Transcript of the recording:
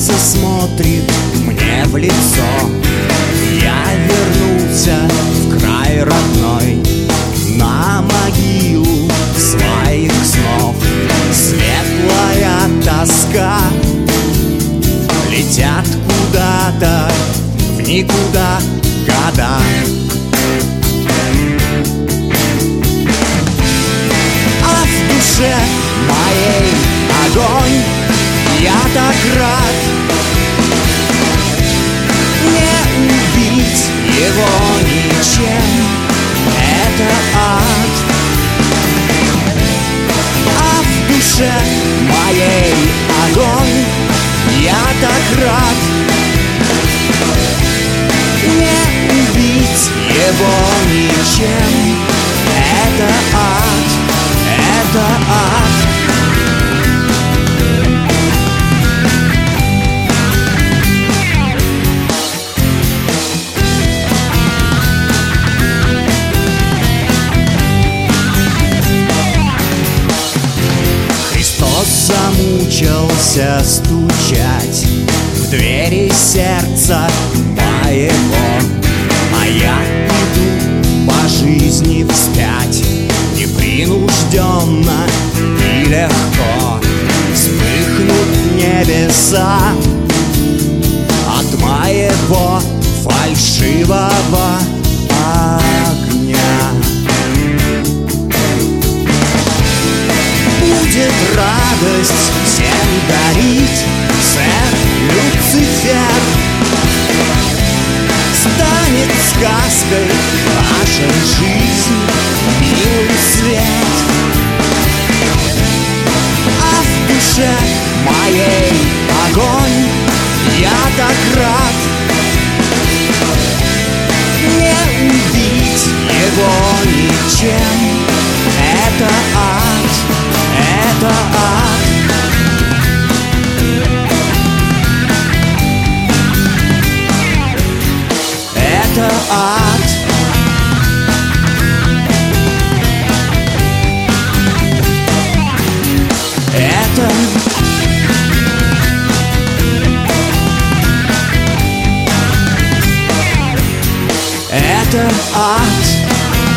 солнце смотрит мне в лицо. Я вернулся в край родной, на могилу своих снов. Светлая тоска летят куда-то в никуда года. А в душе моей огонь, я так рад. Не убить его ничем, это ад. А в душе моей огонь, я так рад. Не убить его ничем, это ад, это ад. Замучился стучать в двери сердца моего, а я иду по жизни вспять, непринужденно и легко. Вспыхнут небеса от моего фальшивого огня. Будет радость всем дарить Сен-Люцифер. Станет сказкой наша жизнь, милый свет. А в душе моей огонь, я так рад. Не убить его ничем, это ад, это ад. Это ад. Это ад.